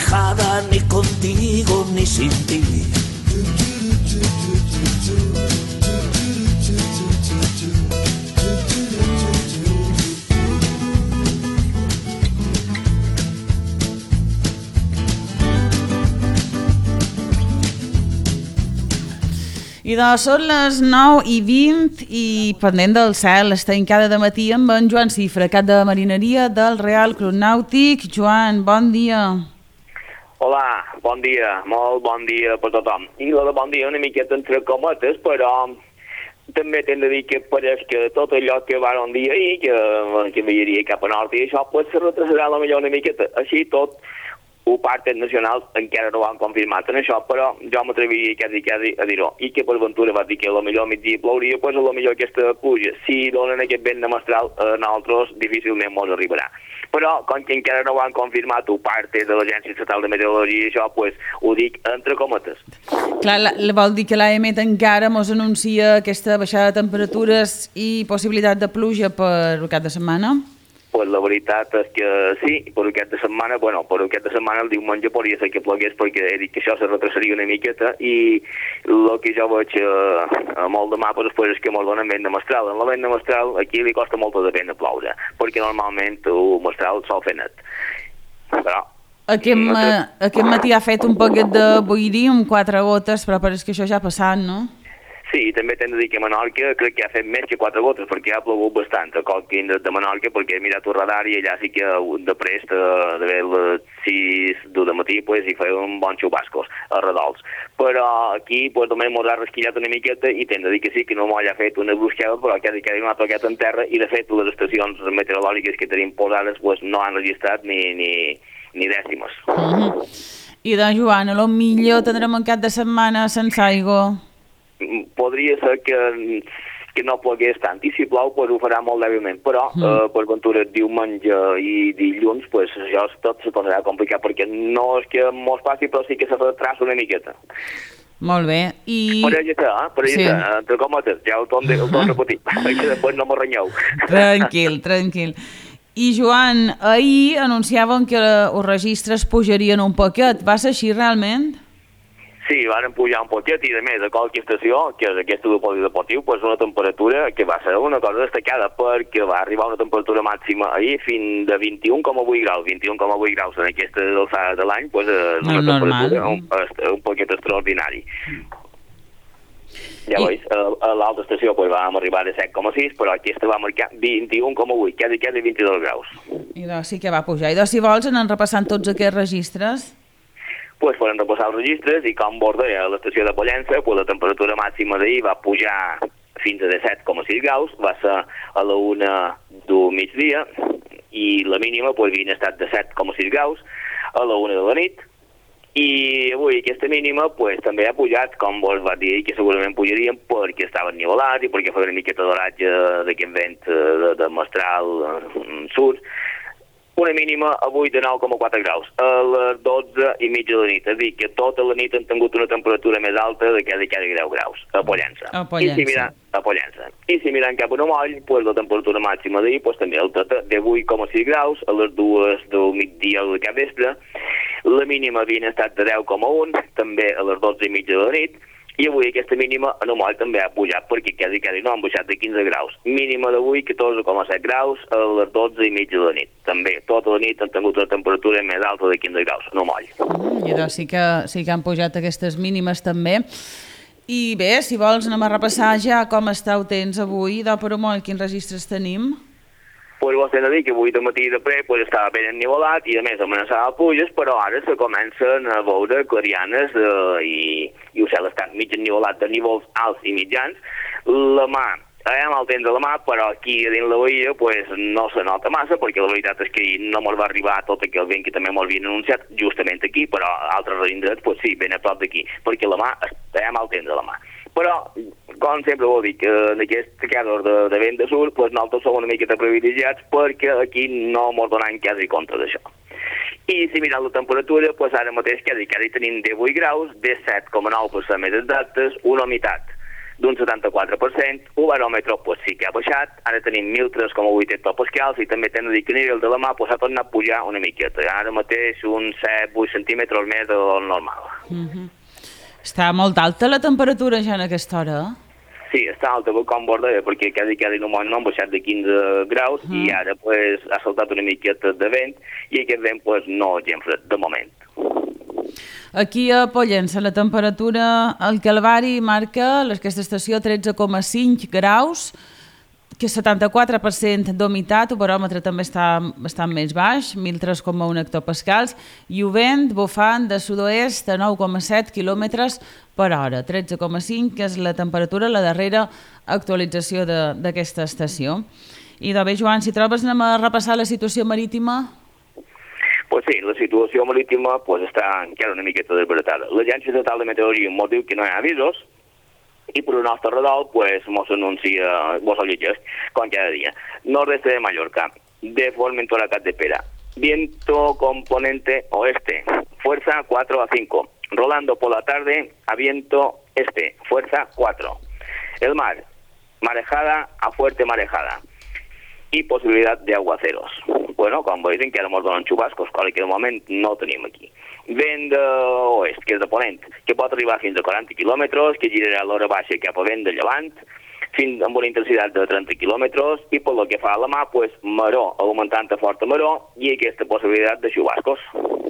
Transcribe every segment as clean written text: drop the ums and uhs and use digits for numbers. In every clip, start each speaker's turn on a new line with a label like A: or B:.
A: dejada, ni contigo ni sin ti.
B: I doncs són les 9:20 i pendent del cel, estem cada matí amb en Joan Cifra, cap de marineria del Real Club Nàutic. Joan, bon dia.
C: Hola, bon dia, molt bon dia per tothom. I la de bon dia una miqueta entre cometes, però també t'hem de dir que pareix que tot allò que va un dia ahir, que veiria cap a nord i això, pues se retrasarà la millor una miqueta. Així tot, partes nacionals encara no ho han confirmat en això, però jo m'atreviria quasi a dir-ho. I que per ventura va dir que potser migdia plouria, doncs potser aquesta pluja, si donen aquest vent de mestral, a nosaltres difícilment ens arribarà. Però, com que encara no ho han confirmat partes de l'Agència Estatal de Meteorologia i això, doncs ho dic entre cometes.
B: Clar, vol dir que l'AEMET encara ens anuncia aquesta baixada de temperatures i possibilitat de pluja per el cap de setmana?
C: Pues la veritat és que sí, per aquest de setmana, el diumenge podria ser que plogués perquè he dit que això se retrasaria una miqueta i el que jo veig molt de mapes després és que ens donen vent de mestral. En la vent de mestral aquí li costa molt de vent a ploure, perquè normalment el mestral sol fer net. Però
B: aquest matí ha fet un poquet de boirí amb 4 gotes, però pareix que això ja ha passat, no?
C: Sí, també t'hem de dir que a Menorca crec que ha fet més que 4 gotes perquè ha plogut bastant a qualque indret de Menorca perquè he mirat el radar i allà sí que de prest d'haver les 6 del matí pues, hi feia un bon xubascos a redols. Però aquí pues, només mos ha resquillat una miqueta i t'hem de dir que sí, que no m'ho ha fet una brusqueda però que ha tocat en terra i de fet les estacions meteorològiques que tenim posades pues, no han registrat ni dècimes.
B: I doncs Joan, potser tindrem un cap de setmana sense aigua.
C: Podria ser que no plogués tant i si plou pues, ho farà molt dèbilment però per ventura diumenge i dilluns pues, això tot se tornarà complicat perquè no és que mos passi però sí que se retrasa una miqueta.
B: Molt bé.
C: Per allà, entre cometes, ja ho torno a repetir perquè després no m'ho renyeu.
B: Tranquil. I Joan, ahir anunciaven que els registres pujarien un poquet, va ser així realment?
C: Sí, van pujar un poquet i a més a qualque estació, que és aquesta del polideportiu, pues una temperatura que va ser una cosa destacada perquè va arribar una temperatura màxima ahir fins de 21,8 graus. 21,8 graus en aquesta alçada de l'any, pues és una temperatura un poquet extraordinari. Ja veus, a l'altra estació pues, vam arribar a 7,6, però aquesta va marcar 21,8, quasi 22 graus.
B: I doncs sí que va pujar. I doncs si vols anem repassant tots aquests registres.
C: Pues podem repassar els registres i com vos deia a l'estació de Pollença, pues la temperatura màxima d'ahir va pujar fins a 17,6 graus, va ser a la 1 del migdia i la mínima pues, havia estat de 7,6 graus a la 1 de la nit i avui aquesta mínima pues, també ha pujat, com vos va dir que segurament pujarien perquè estava ennivelat i perquè feia una miqueta d'oratge d'aquest vent de mestral sud. Una mínima avui de 9,4 graus, a les 12:30 de la nit. És a dir, que tota la nit han tingut una temperatura més alta de quasi 10 graus, a Pollença. I si mirem cap a Moll, pues, la temperatura màxima d'ahir pues, també alta de 8,6 graus, a les 2 del migdia o de cap vespre. La mínima havia estat de 10,1, també a les 12:30 de la nit. I avui aquesta mínima a Moll també ha pujat perquè quasi no han baixat de 15 graus. Mínima d'avui 14,7 graus a les 12:30 de la nit. També tota la nit han tingut una temperatura més alta de 15 graus a Moll.
B: I doncs sí que han pujat aquestes mínimes també. I bé, si vols anem a repassar ja com està el temps avui de Moll, quins registres tenim?
C: Pues vos he de dir que avui de matí de pre pues, estava ben ennivelat i a més amenaçava pluges, però ara se comencen a veure clarianes i el cel està mig ennivelat de nívols alts i mitjans. La mà, mal temps de la mà, però aquí a dins la bahia pues, no se nota massa perquè la veritat és que no ens va arribar tot aquell vent que també ens havien anunciat justament aquí, però a altres indrets pues, sí, ben a prop d'aquí, perquè la mà està mal temps de la mà. Però, com sempre ho dic, en aquest casos de vent de sud, pues nosaltres som una miqueta privilegiats perquè aquí no ens donem quasi compte d'això. I si mirem la temperatura, pues ara mateix quasi tenim 18 graus, 17,9 per ser més exactes, una humitat d'un 74%, el baròmetre pues, sí que ha baixat, ara tenim 1.003,8 hectopascals i també t'hem de dir que a nivell de la mà pues, ha tornat a pujar una miqueta, ara mateix uns 7-8 centímetres més del normal.
B: Està molt alta la temperatura ja en aquesta hora,
C: Sí, està alta, com vos deia, perquè quasi en un moment no han baixat de 15 graus i ara pues, ha saltat una miqueta de vent i aquest vent pues, no és gens fred, de moment.
B: Aquí a Pollença la temperatura al Calvari marca aquesta estació 13,5 graus, que 74% d'humitat, el baròmetre també està bastant més baix, 1.003,1 hectopascals, i el vent bufant de sud-oest a 9,7 km per hora, 13,5, que és la temperatura, la darrera actualització d'aquesta estació. I de bé, Joan, si trobes, anem a repassar la situació marítima?
C: Pues sí, la situació marítima pues, està encara una miqueta desbaratada. L'Agència Estatal de Meteorologia ens diu que no hi ha avisos, i per el nostre redol, pues, mos anuncia, vos ho llegeix, com cada dia. Nordeste de Mallorca, de Formentora Capdepera, viento componente oeste, fuerza 4 a 5. Rolando por la tarde a viento este, fuerza 4. El mar, marejada a fuerte marejada. I possibilitat d'aguaceros. Bueno, com veus, encara ens donen xubascos, cosa que de moment no tenim aquí. Vent d'oest, que és de ponent, que pot arribar fins a 40 quilòmetres, que girarà a l'hora baixa cap a vent de llevant, fins amb una intensitat de 30 quilòmetres, i per lo que fa a la mà, pues, maró, augmentant a forta maró, i aquesta possibilitat de xubascos.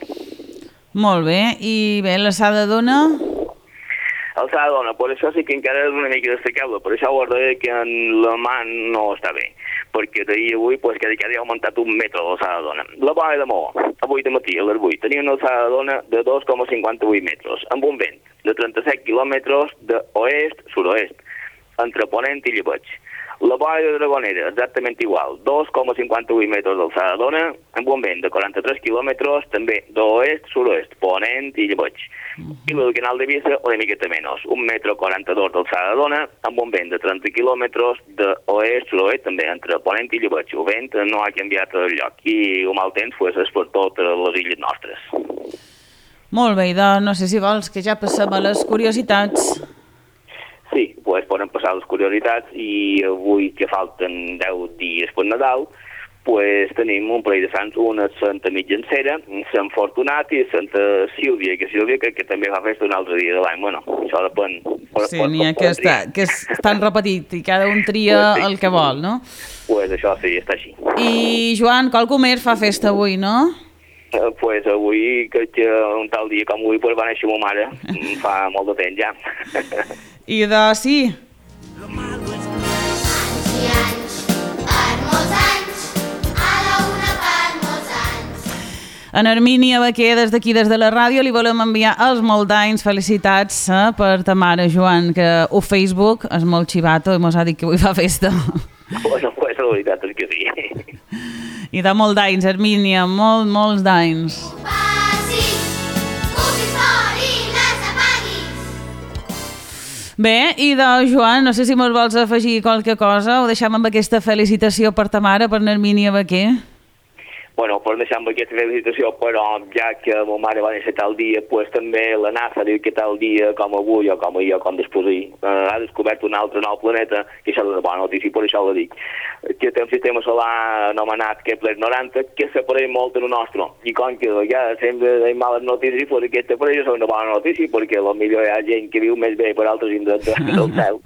B: Molt bé, i bé, l'alçada d'ona?
C: Alçada d'ona, per això sí que encara és una mica destacable, per això ho deia que en la mà no està bé, perquè d'ahir avui pues, que ha augmentat 1 metre l'alçada d'ona. La Boia de Maó, avui de matí a les 8, tenia una alçada d'ona de 2,58 metres, amb un vent de 37 quilòmetres d'oest-suroest, entre Ponent i Llebeig. La Boia de Dragonera, exactament igual, 2,58 metres d'alçada d'ona, amb un vent de 43 quilòmetres, també d'oest-suroest, Ponent i Llebeig. I el Canal de Visa, una miqueta menys, 1,42 metre d'alçada d'ona, amb un vent de 30 quilòmetres d'oest-suroest, també entre Ponent i Llebeig. El vent no ha canviat el lloc i el mal temps pues, és per totes les illes nostres.
B: Molt bé, doncs no sé si vols que ja passem a les curiositats.
C: Sí, pues poden passar les curiositats i avui que falten 10 dies per Nadal, pues tenim un parell de sants, una Santa Mitjancera, Sant Fortunat i Santa Sílvia, que que també fa festa un altre dia de l'any. Bueno, això depèn.
B: Sí, n'hi ha que estan repetit i cada un tria el que vol, no?
C: Pues això sí, està així.
B: I Joan, qual comer fa festa avui, no?
C: Pues avui, que un tal dia com avui, pues va néixer ma mare, fa molt de temps ja.
B: I de sí. En Hermínia Baquer, des d'aquí, des de la ràdio, li volem enviar els molt d'anys felicitats per ta mare, Joan, que el Facebook és molt xivato i mos ha dit que avui fa festa.
C: Bueno, pues la veritat és que sí.
B: I de molt d'anys, Hermínia, molts d'anys. Bé, i de Joan, no sé si mos vols afegir qualque cosa o deixem amb aquesta felicitació per ta mare, per Hermínia Baquer.
C: Bueno, per deixar amb aquesta felicitació, però ja que ma mare va néixer tal dia, pues també la NASA diu que tal dia com avui o com ahir o com després ha descobert un altre nou planeta, que això és una bona notícia, per això ho dic, que té un sistema solar anomenat Kepler 90, que s'apareix molt en el nostre. I com que ja sempre hi ha males notícies, pues aquesta per això és una bona notícia, perquè potser hi ha gent que viu més bé per altres indrets del cel.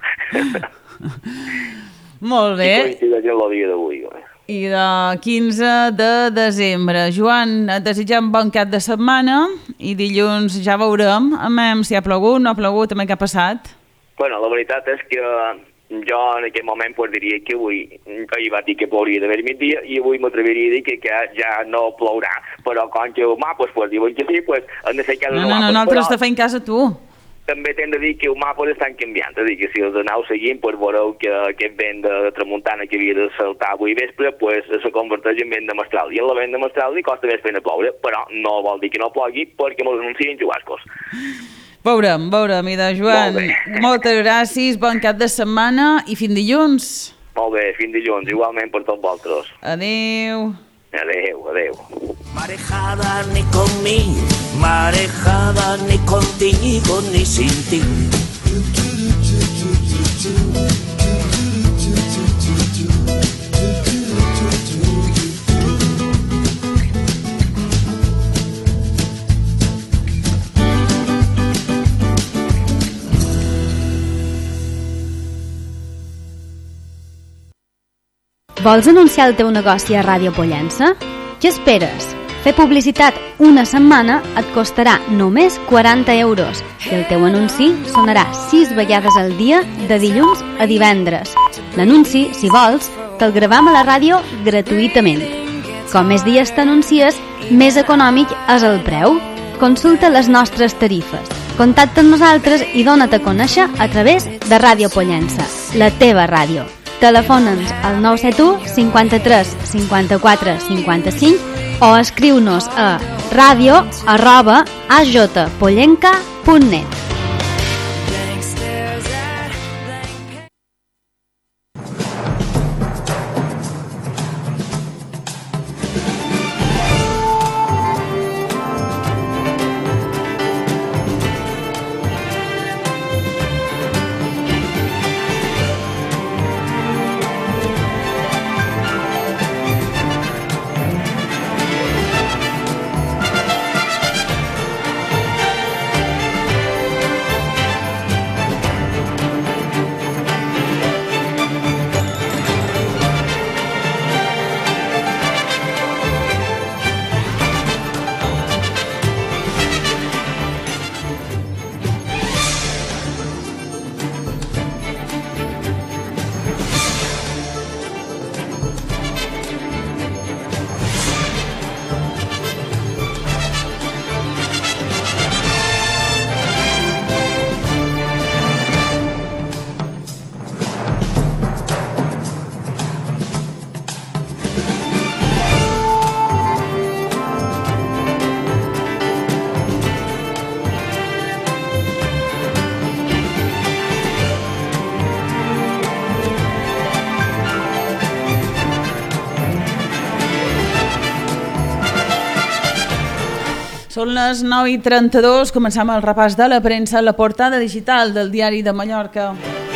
B: Molt bé.
C: I coincideix amb el dia d'avui.
B: I de 15 de desembre. Joan, et desitgem bon cap de setmana i dilluns ja veurem si ha plogut, no ha plogut, també què ha passat.
C: Bueno, la veritat és que jo en aquest moment pues, diria que avui, ahir va dir que plouria d'haver migdia i avui m'atreviria a dir que ja no plourà. Però com que humà, pues diuen que sí, pues hem de fer cada
B: No, nosaltres te feim cas a tu.
C: També t'hem de dir que els mapes estan canviant, és a dir, que si els aneu seguint, pues, veureu que aquest vent de tramuntana que havia de saltar avui vespre, pues, se converteix en vent de mestral. I en la vent de mestral li costa més pena ploure, però no vol dir que no plogui perquè mos anuncien xubascos.
B: Veurem, i de Joan, moltes gràcies, bon cap de setmana i fins dilluns.
C: Molt bé, fins dilluns, igualment per tots vosaltres.
B: Adéu.
C: Adéu.
A: Marejada ni conmigo, marejada ni contigo ni sin ti.
D: Vols anunciar el teu negoci a Ràdio Pollença? Què esperes? Fer publicitat una setmana et costarà només 40 euros i el teu anunci sonarà 6 vegades al dia de dilluns a divendres. L'anunci, si vols, te'l gravam a la ràdio gratuïtament. Com més dies t'anuncies, més econòmic és el preu. Consulta les nostres tarifes. Contacta amb nosaltres i dona't a conèixer a través de Ràdio Pollença, la teva ràdio. Telefona'ns al 971 53 54 55 o escriu-nos a radio@ajpollenca.net.
B: Són les 9:32, començam el repàs de la premsa a la portada digital del Diari de Mallorca.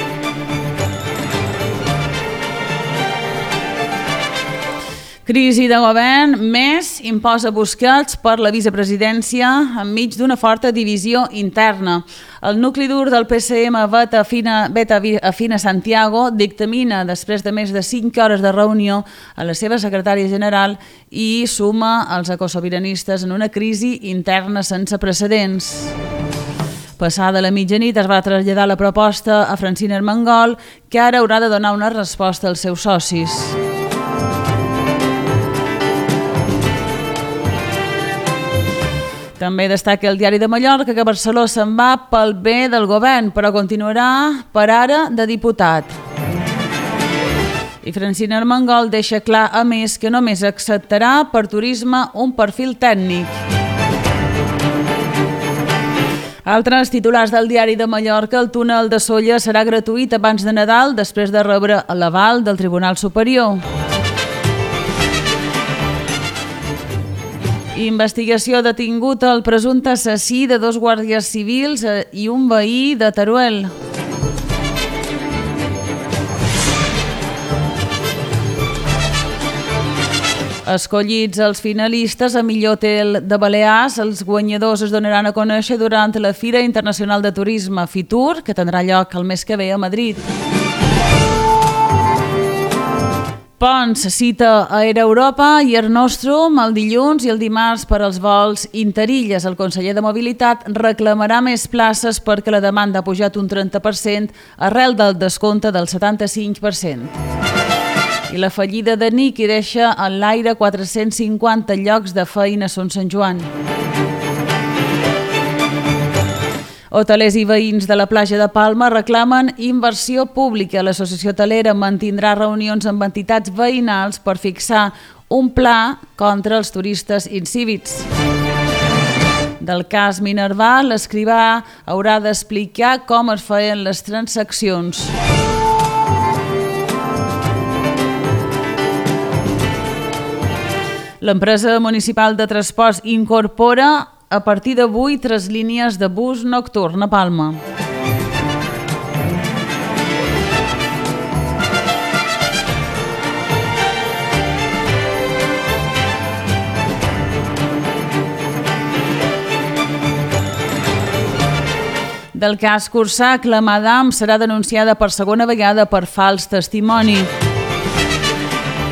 B: Crisi de govern, més imposa Busquets per la vicepresidència enmig d'una forta divisió interna. El nucli dur del PSM Beta Fina Santiago dictamina, després de més de 5 hores de reunió, a la seva secretària general i suma els ecosobiranistes en una crisi interna sense precedents. Passada la mitjanit es va traslladar la proposta a Francina Armengol, que ara haurà de donar una resposta als seus socis. També destaca el Diari de Mallorca que Barcelona se'n va pel bé del govern, però continuarà per ara de diputat. I Francina Armengol deixa clar, a més, que només acceptarà per turisme un perfil tècnic. Altres titulars del Diari de Mallorca: el túnel de Sóller serà gratuït abans de Nadal, després de rebre l'aval del Tribunal Superior. Investigació: detingut el presumpte assassí de 2 guàrdies civils i un veí de Teruel. Escollits els finalistes a millor hotel de Balears, els guanyadors es donaran a conèixer durant la Fira Internacional de Turisme Fitur, que tindrà lloc el mes que ve a Madrid. Pons cita a Air Europa i Air Nostrum el dilluns i el dimarts per als vols interilles. El conseller de Mobilitat reclamarà més places perquè la demanda ha pujat un 30% arrel del descompte del 75%. I la fallida de Niki deixa en l'aire 450 llocs de feina a Son Sant Joan. Hotelers i veïns de la platja de Palma reclamen inversió pública. L'Associació Hotelera mantindrà reunions amb entitats veïnals per fixar un pla contra els turistes incívics. Del cas Minerva, l'escrivà haurà d'explicar com es feien les transaccions. L'empresa municipal de transports incorpora a partir d'avui 3 línies de bus nocturn a Palma. Del cas Cursac, la Madame serà denunciada per segona vegada per fals testimoni.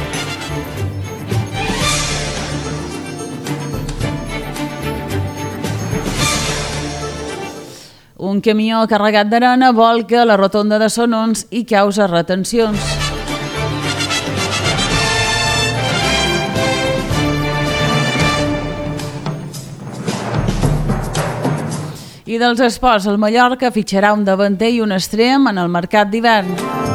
B: Un camió carregat d'arena volca a la rotonda de Sonons i causa retencions. I dels esports, el Mallorca fitxarà un davanter i un extrem en el mercat d'hivern.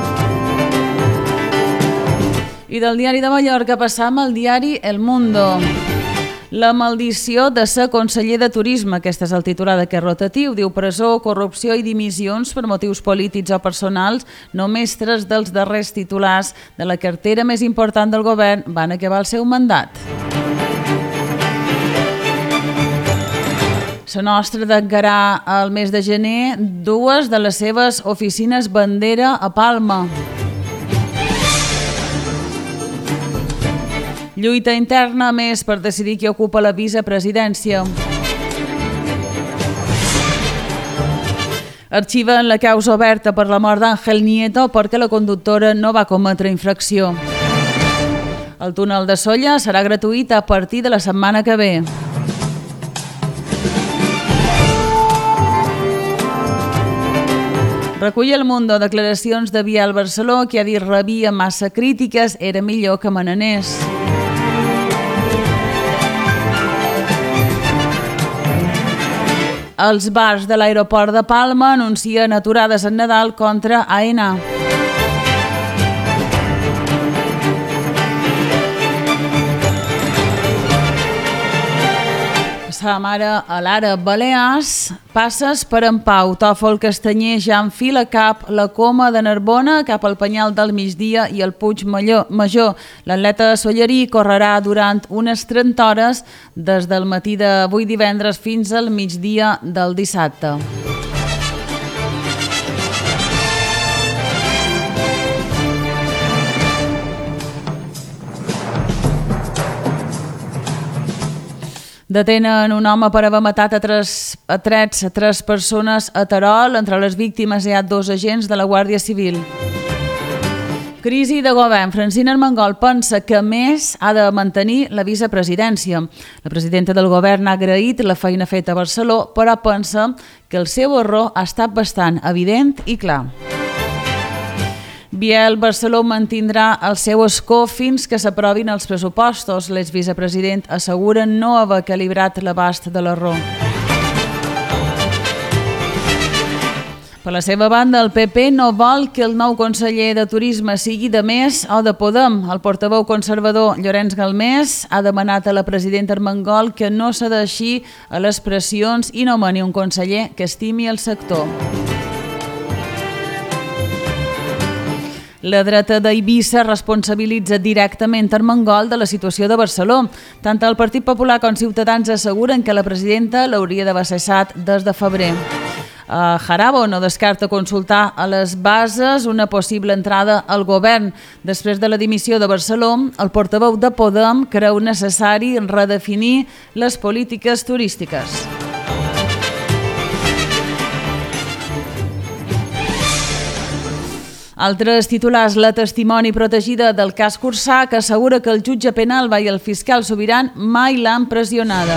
B: I del diari de Mallorca passam al diari El Mundo. La maldició de ser conseller de turisme, aquest és el titular d'aquest rotatiu, diu presó, corrupció i dimissions per motius polítics o personals. Només 3 dels darrers titulars de la cartera més important del govern van acabar el seu mandat. La Nostra tancarà al mes de gener 2 de les seves oficines bandera a Palma. Lluita interna més per decidir qui ocupa la vicepresidència. Arxiven la causa oberta per la mort d'Ángel Nieto perquè la conductora no va cometre infracció. El túnel de Sóller serà gratuït a partir de la setmana que ve. Recull El Mundo declaracions de Biel Barceló, que ha dit rebia massa crítiques, era millor que me n'anés. Els bars de l'aeroport de Palma anuncien aturades en Nadal contra AENA. Passàvem ara a l'Àrab Balears. Passes per en Pau. Tòfol Castanyer ja enfila cap la Coma de Narbona, cap al Penyal del Migdia i el Puig Major. L'atleta Sollerí correrà durant unes 30 hores des del matí d'avui divendres fins al migdia del dissabte. Detenen un home per haver matat a tres persones a Terol. Entre les víctimes hi ha 2 agents de la Guàrdia Civil. Crisi de govern. Francina Armengol pensa que Més ha de mantenir la vicepresidència. La presidenta del govern ha agraït la feina feta a Barceló, però pensa que el seu error ha estat bastant evident i clar. Biel Barceló mantindrà el seu escó fins que s'aprovin els pressupostos. L'exvicepresident assegura no haver calibrat l'abast de l'error. Per la seva banda, el PP no vol que el nou conseller de Turisme sigui de Més o de Podem. El portaveu conservador Llorenç Galmés ha demanat a la presidenta Armengol que no cedeixi a les pressions i nomeni un conseller que estimi el sector. La dreta d'Eivissa responsabilitza directament Armengol de la situació de Barceló. Tant el Partit Popular com Ciutadans asseguren que la presidenta l'hauria d'haver cessat des de febrer. Jarabo no descarta consultar a les bases una possible entrada al govern. Després de la dimissió de Barceló, el portaveu de Podem creu necessari redefinir les polítiques turístiques. Altres titulars, la testimoni protegida del cas Cursà, que assegura que el jutge Penalba i el fiscal Subiran mai l'han pressionada.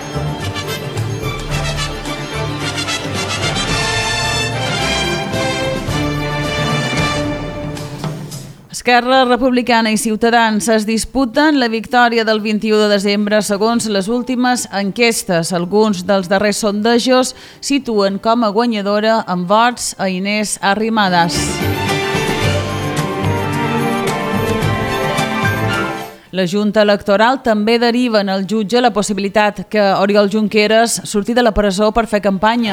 B: Esquerra Republicana i Ciutadans es disputen la victòria del 21 de desembre segons les últimes enquestes. Alguns dels darrers sondejos situen com a guanyadora amb vots a Inés Arrimadas. La Junta Electoral també deriva en el jutge la possibilitat que Oriol Junqueras surti de la presó per fer campanya.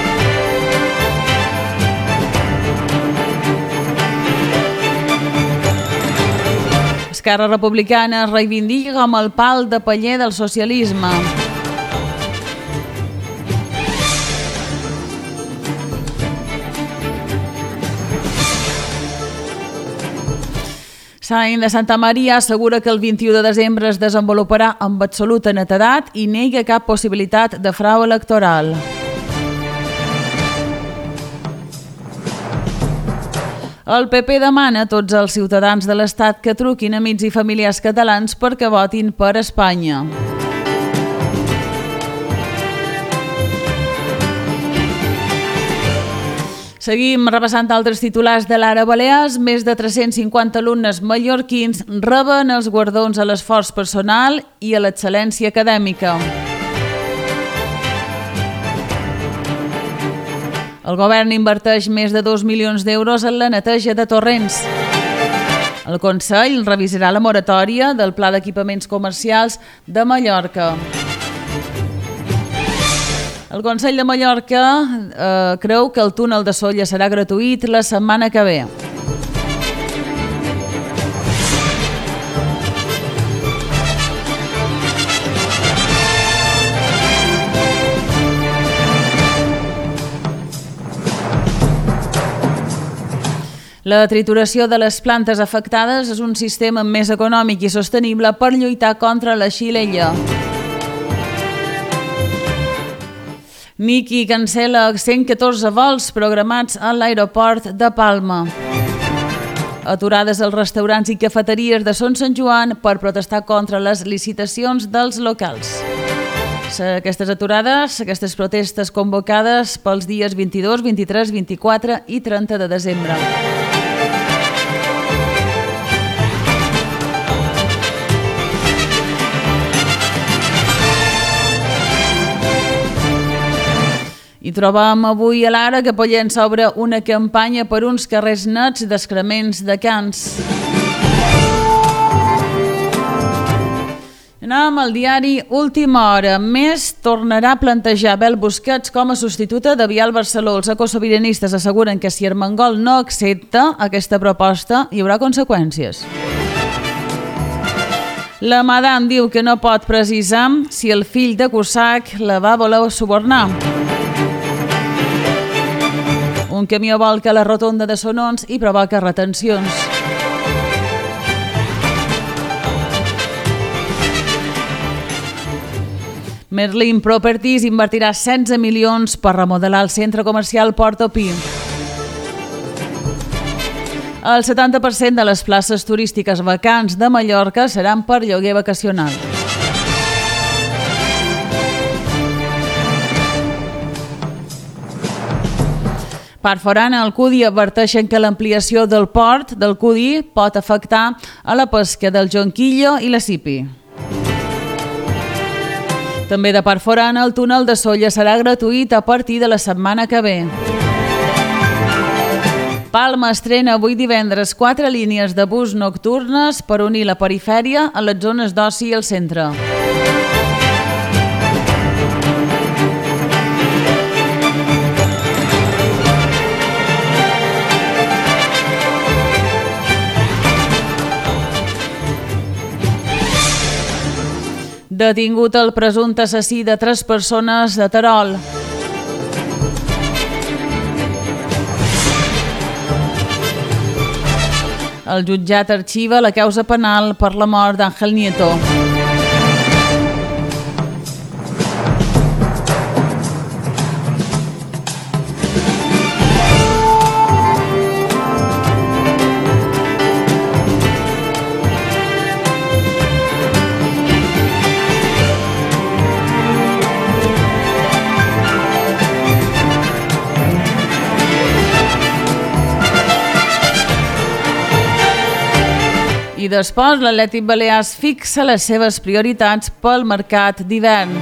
B: Esquerra Republicana es reivindica com el pal de paller del socialisme. Sain de Santa Maria assegura que el 21 de desembre es desenvoluparà amb absoluta netedat i nega cap possibilitat de frau electoral. El PP demana a tots els ciutadans de l'Estat que truquin a amics i familiars catalans perquè votin per Espanya. Seguim repassant altres titulars de l'Ara Balears. Més de 350 alumnes mallorquins reben els guardons a l'esforç personal i a l'excel·lència acadèmica. El govern inverteix més de 2 milions d'euros en la neteja de torrents. El Consell revisarà la moratòria del Pla d'Equipaments Comercials de Mallorca. El Consell de Mallorca creu que el túnel de Sóller serà gratuït la setmana que ve. La trituració de les plantes afectades és un sistema més econòmic i sostenible per lluitar contra la xilella. Niki cancel·la 114 vols programats a l'aeroport de Palma. Aturades als restaurants i cafeteries de Son Sant Joan per protestar contra les licitacions dels locals. Aquestes aturades, aquestes protestes convocades pels dies 22, 23, 24 i 30 de desembre. I trobam avui a l'Ara que Pollença obre una campanya per uns carrers nets d'excrements de cans. Anem al diari Última Hora. Més tornarà a plantejar Bel Busquets com a substituta de Vial Barceló. Els ecosobiranistes asseguren que si Armengol no accepta aquesta proposta hi haurà conseqüències. La Madame diu que no pot precisar si el fill de Cusack la va voler subornar. Un camió volca a la rotonda de Sonons i provoca retencions. Merlin Properties invertirà 16 milions per remodelar el centre comercial Portopí. El 70% de les places turístiques vacants de Mallorca seran per lloguer vacacional. Parforan al Cudi adverteixen que l'ampliació del port del Cudi pot afectar a la pesca del jonquillo i la sipi. També de Parforan, el túnel de Sóller serà gratuït a partir de la setmana que ve. Palma estrena avui divendres 4 línies de bus nocturnes per unir la perifèria a les zones d'oci i el centre. Detingut el presumpte assassí de 3 persones de Terol. El jutjat arxiva la causa penal per la mort d'Àngel Nieto. I després l'Atlètic Balears fixa les seves prioritats pel mercat d'hivern.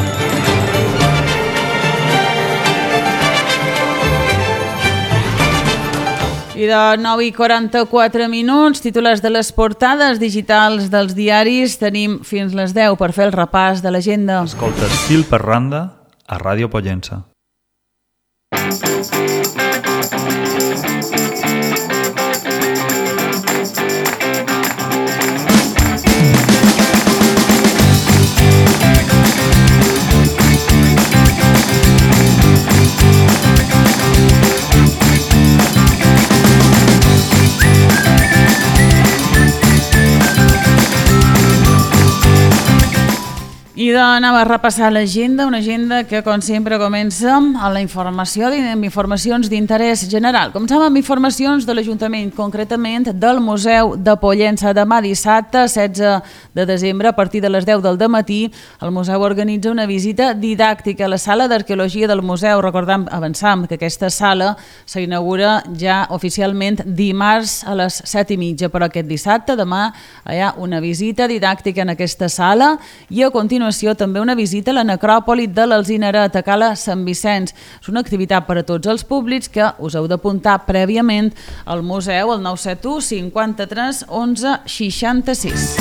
B: I de 9:44 minuts, titulars de les portades digitals dels diaris, tenim fins les 10 per fer el repàs de l'agenda.
E: Escoltes Fil per Randa a Ràdio Pollença.
B: I d'anar a repassar l'agenda, una agenda que, com sempre, comença a la informació, amb informacions d'interès general. Comencem amb informacions de l'Ajuntament, concretament del Museu de Pollença. Demà dissabte, 16 de desembre, a partir de les 10 del dematí, el museu organitza una visita didàctica a la sala d'arqueologia del museu. Recordem, avançam, que aquesta sala s'inaugura ja oficialment dimarts a les 7:30, però aquest dissabte, demà, hi ha una visita didàctica en aquesta sala i a continuació també una visita a la necròpoli de l'Alzineret a Cala Sant Vicenç. És una activitat per a tots els públics que us heu d'apuntar prèviament al museu al 971 53 11 66.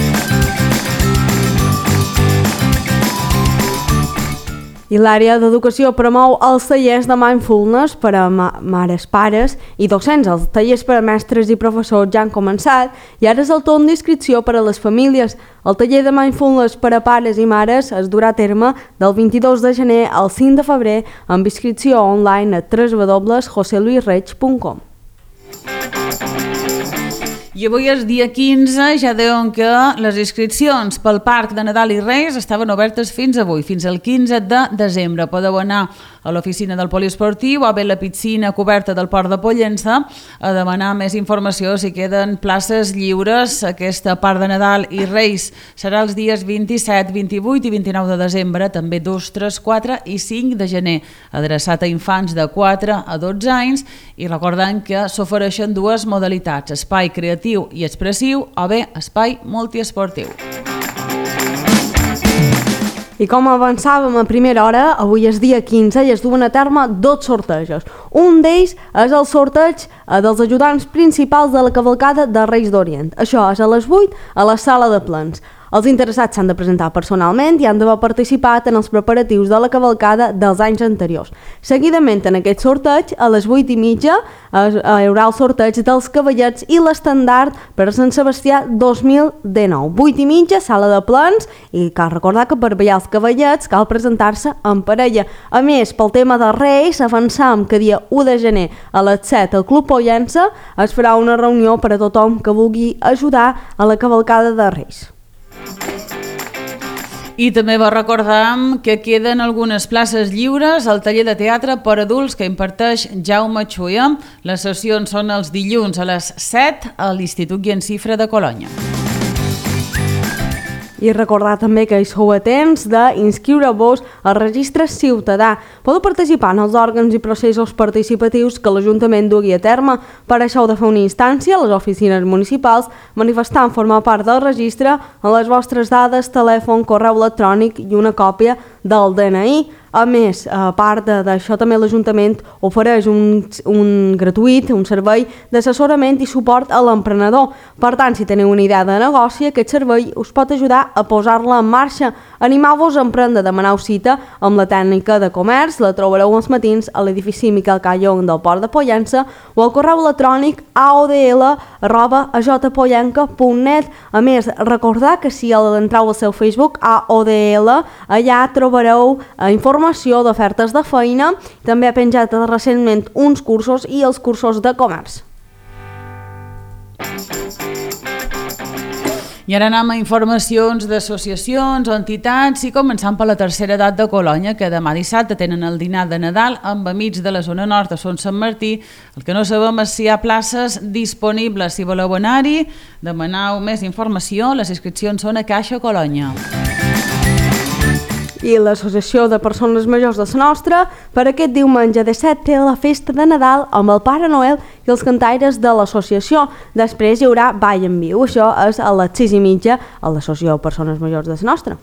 F: I l'àrea d'educació promou els tallers de mindfulness per a mares, pares i docents. Els tallers per a mestres i professors ja han començat i ara és el torn d'inscripció per a les famílies. El taller de mindfulness per a pares i mares es durà a terme del 22 de gener al 5 de febrer amb inscripció online a www.joseluisreig.com.
B: I avui és dia 15, ja deuen que les inscripcions pel Parc de Nadal i Reis estaven obertes fins avui, fins al 15 de desembre. Podeu anar a l'oficina del poliesportiu o bé a la piscina coberta del Port de Pollença a demanar més informació si queden places lliures. Aquesta Parc de Nadal i Reis serà els dies 27, 28 i 29 de desembre, també 2, 3, 4 i 5 de gener, adreçat a infants de 4 a 12 anys i recordant que s'ofereixen dues modalitats, espai creatiu i expressiu o bé espai multiesportiu.
F: I com avançàvem a primera hora, avui és dia 15 i es duen a terme 2 sortejos. Un d'ells és el sorteig dels ajudants principals de la cavalcada de Reis d'Orient. Això és a les 8 a la sala de plens. Els interessats s'han de presentar personalment i han d'haver participat en els preparatius de la cavalcada dels anys anteriors. Seguidament, en aquest sorteig, a les 8:30, hi haurà el sorteig dels cavallets i l'estandard per a Sant Sebastià 2019. 8:30, sala de plens, i cal recordar que per ballar els cavallets cal presentar-se en parella. A més, pel tema de Reis, avançam que dia 1 de gener a les 7 al Club Pollença es farà una reunió per a tothom que vulgui ajudar a la cavalcada de Reis.
B: I també vos recordam que queden algunes places lliures al taller de teatre per adults que imparteix Jaume Xuia. Les sessions són els dilluns a les 7 a l'Institut Guiensifre de Colònia.
F: I recordar també que hi sou a temps d'inscriure-vos al registre ciutadà. Podeu participar en els òrgans i processos participatius que l'Ajuntament dugui a terme. Per això heu de fer una instància a les oficines municipals, manifestant formar part del registre amb les vostres dades, telèfon, correu electrònic i una còpia del DNI. A més, a part d'això, també l'Ajuntament ofereix un gratuït, un servei d'assessorament i suport a l'emprenedor. Per tant, si teniu una idea de negoci, aquest servei us pot ajudar a posar-la en marxa. Animeu-vos a emprendre, demaneu cita amb la tècnica de comerç, la trobareu els matins a l'edifici Miquel Callón del Port de Pollença o al correu electrònic aodl@ajpollenca.net. A més, recordar que si entreu al seu Facebook, AODL, allà trobareu informació d'ofertes de feina. També ha penjat recentment uns cursos i els cursos de comerç.
B: I ara anem a informacions d'associacions o entitats i començant per la Tercera Edat de Colònia, que demà dissabte tenen el dinar de Nadal amb amics de la zona nord de Son Sant Martí. El que no sabem és si hi ha places disponibles. Si voleu anar-hi, demaneu més informació. Les inscripcions són a Caixa Colònia.
F: I l'Associació de Persones Majors de la Nostra per aquest diumenge de 7 té la festa de Nadal amb el Pare Noel i els cantaires de l'associació. Després hi haurà ball en viu, això és a les 6:30 a l'Associació de Persones Majors de la Nostra.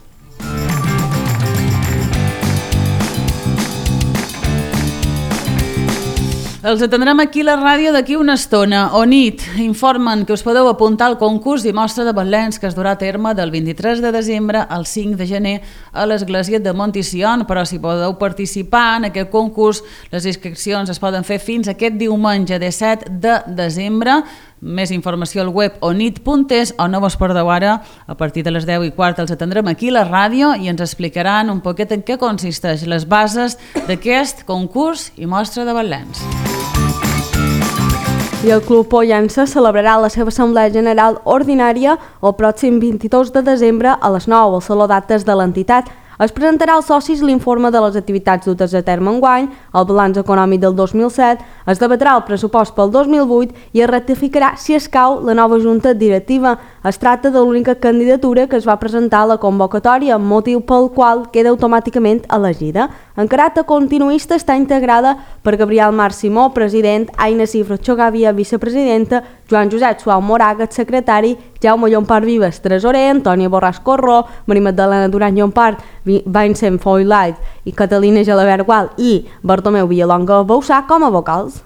B: Els atendrem aquí a la ràdio d'aquí una estona. ONIT informen que us podeu apuntar al concurs i mostra de betlens que es durà a terme del 23 de desembre al 5 de gener a l'Església de Montision, però si podeu participar en aquest concurs, les inscripcions es poden fer fins aquest diumenge de 7 de desembre. Més informació al web onit.es o no vos perdeu ara, a partir de les 10:15 els atendrem aquí a la ràdio i ens explicaran un poquet en què consisteix les bases d'aquest concurs i mostra de betlens.
F: I el Club Pollença celebrarà la seva assemblea general ordinària el pròxim 22 de desembre a les 9 al Saló d'Actes de l'entitat. Es presentarà als socis l'informe de les activitats dutes a terme enguany, el balanç econòmic del 2007, es debatrà el pressupost pel 2008 i es ratificarà, si escau, la nova junta directiva. Es tracta de l'única candidatura que es va presentar a la convocatòria, motiu pel qual queda automàticament elegida. En caràcter continuista està integrada per Gabriel Marc Simó, president, Aina Cifra Xogàvia, vicepresidenta, Joan Josep Suau Moraga, secretari, Jaume Llompart Vives, tresorer, Antònia Borràs Corró, Maria Magdalena Duran Llompart, Vincent Foylight i Catalina Gelabert Gual i Bartomeu Villalonga Boussà com a vocals.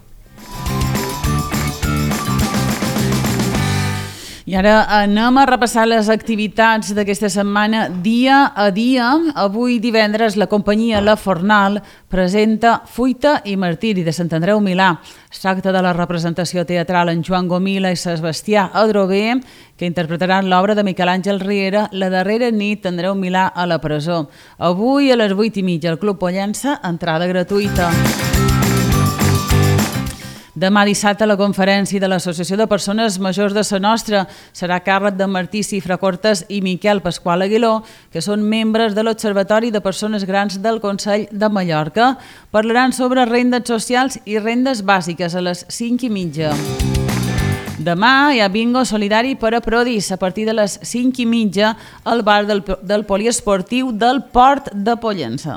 B: I ara anem a repassar les activitats d'aquesta setmana dia a dia. Avui divendres la companyia La Fornal presenta Fuita i Martiri de Sant Andreu Milà. Es tracta de la representació teatral en Joan Gomila i Sebastià Adrover, que interpretaran l'obra de Miquel Àngel Riera, La darrera nit d'Andreu Milà a la presó. Avui a les 8:30 al Club Pollença, entrada gratuïta. Demà dissabte la conferència de l'Associació de Persones Majors de Sa Nostra serà a càrrec de Martí Cifra Cortes i Miquel Pasqual Aguiló, que són membres de l'Observatori de Persones Grans del Consell de Mallorca. Parlaran sobre rendes socials i rendes bàsiques a les 5:30. Demà hi ha bingo solidari per a Prodis a partir de les 5:30 al bar del poliesportiu del Port de Pollença.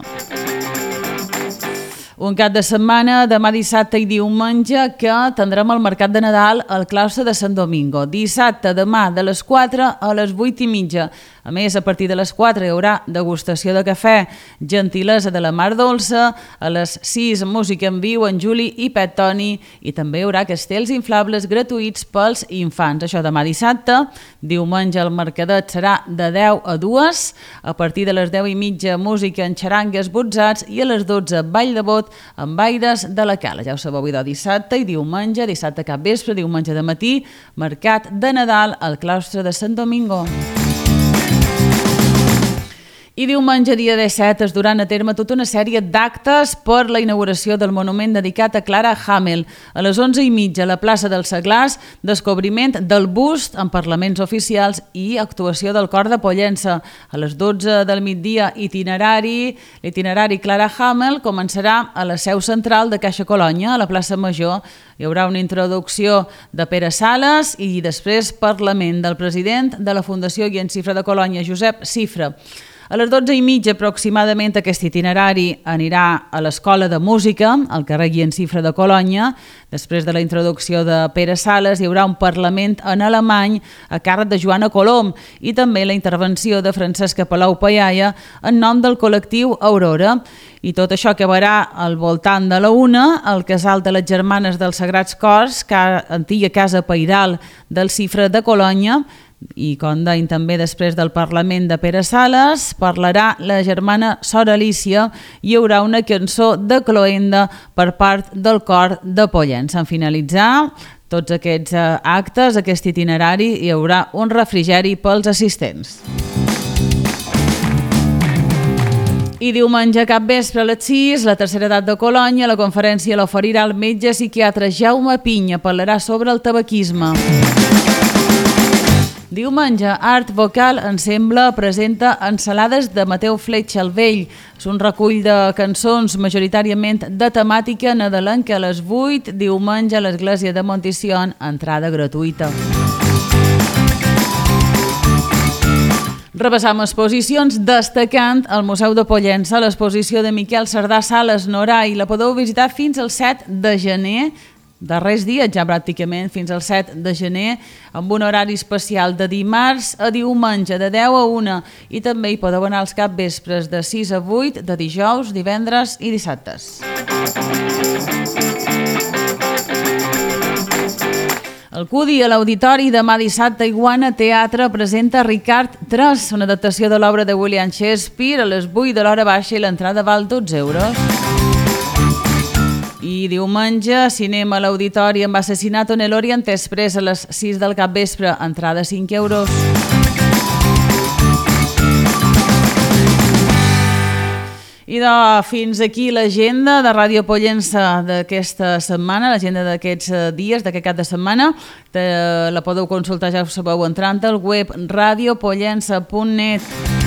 B: Un cap de setmana, demà dissabte i diumenge, que tindrem el mercat de Nadal al claustre de Sant Domingo. Dissabte, demà, de les 4 a les 8:30. A més, a partir de les 4 hi haurà degustació de cafè, gentilesa de la Mar Dolça, a les 6 música en viu en Juli i Pet Toni i també hi haurà castells inflables gratuïts pels infants. Això demà dissabte. Diumenge el mercadet serà de 10 a 2, a partir de les 10:30 música en xarangues botzats i a les 12 ball de bot amb aires de la cala. Ja ho sabeu, dissabte i diumenge, dissabte cap vespre, diumenge de matí, mercat de Nadal al claustre de Sant Domingo. I diumenge, dia 17, es duran a terme tota una sèrie d'actes per la inauguració del monument dedicat a Clara Hamel. A les 11:30 a la plaça dels Seglars, descobriment del bust en parlaments oficials i actuació del Cor de Pollença. A les 12 del migdia, l'itinerari Clara Hamel començarà a la seu central de Caixa Colònia, a la plaça Major. Hi haurà una introducció de Pere Sales i després parlament del president de la Fundació Guillem Cifra de Colònia, Josep Cifra. A les 12:30 aproximadament aquest itinerari anirà a l'Escola de Música, al carrer Guillem Cifra de Colònia. Després de la introducció de Pere Sales hi haurà un parlament en alemany a càrrec de Joana Colom i també la intervenció de Francesca Palau Paiaia en nom del col·lectiu Aurora. I tot això acabarà al voltant de la 1 al Casal de les Germanes dels Sagrats Cors, antiga casa pairal del Cifra de Colònia. I com deien també després del Parlament de Pere Sales, parlarà la germana Sor Alicia i hi haurà una cançó de cloenda per part del Cor de Pollença. En finalitzar tots aquests actes, aquest itinerari, hi haurà un refrigeri pels assistents. I diumenge cap vespre a les 6, la tercera edat de Colònia, la conferència l'oferirà el metge psiquiatre Jaume Pinya, parlarà sobre el tabaquisme. Diumenge, Art Vocal Ensemble presenta Ensalades de Mateu Fletxa el Vell. És un recull de cançons majoritàriament de temàtica nadalenca a les 8, diumenge a l'Església de Montición, entrada gratuïta. Repassam exposicions, destacant al Museu de Pollença l'exposició de Miquel Cerdà Sales Norà i la podeu visitar fins al 7 de gener, darrers dies ja pràcticament, fins al 7 de gener, amb un horari especial de dimarts a diumenge, de 10 a 1, i també hi podeu anar als capvespres de 6 a 8, de dijous, divendres i dissabtes. El Cudi a l'Auditori demà dissabte Iguana Teatre presenta Ricard III, una adaptació de l'obra de William Shakespeare a les 8 de l'hora baixa i l'entrada val 12 euros. I diumenge, cinema a l'Auditori amb Assassinato nell'Orient Express a les 6 del capvespre, entrada 5 euros. I fins aquí l'agenda de Ràdio Pollença d'aquesta setmana, l'agenda d'aquests dies, d'aquest cap de setmana. La podeu consultar, ja ho sabeu, entrant al web radiopollença.net.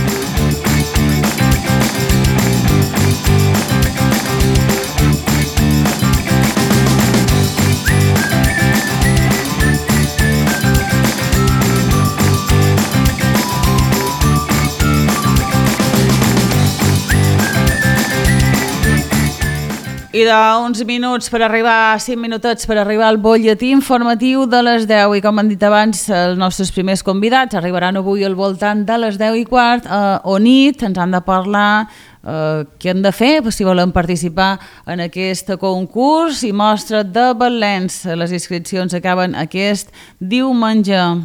B: I d'uns minuts per arribar, 5 minutets per arribar al butlletí informatiu de les 10. I com han dit abans, els nostres primers convidats arribaran avui al voltant de les 10:15 o nit. Ens han de parlar què han de fer si volen participar en aquest concurs i mostra de Valens. Les inscripcions acaben aquest diumenge.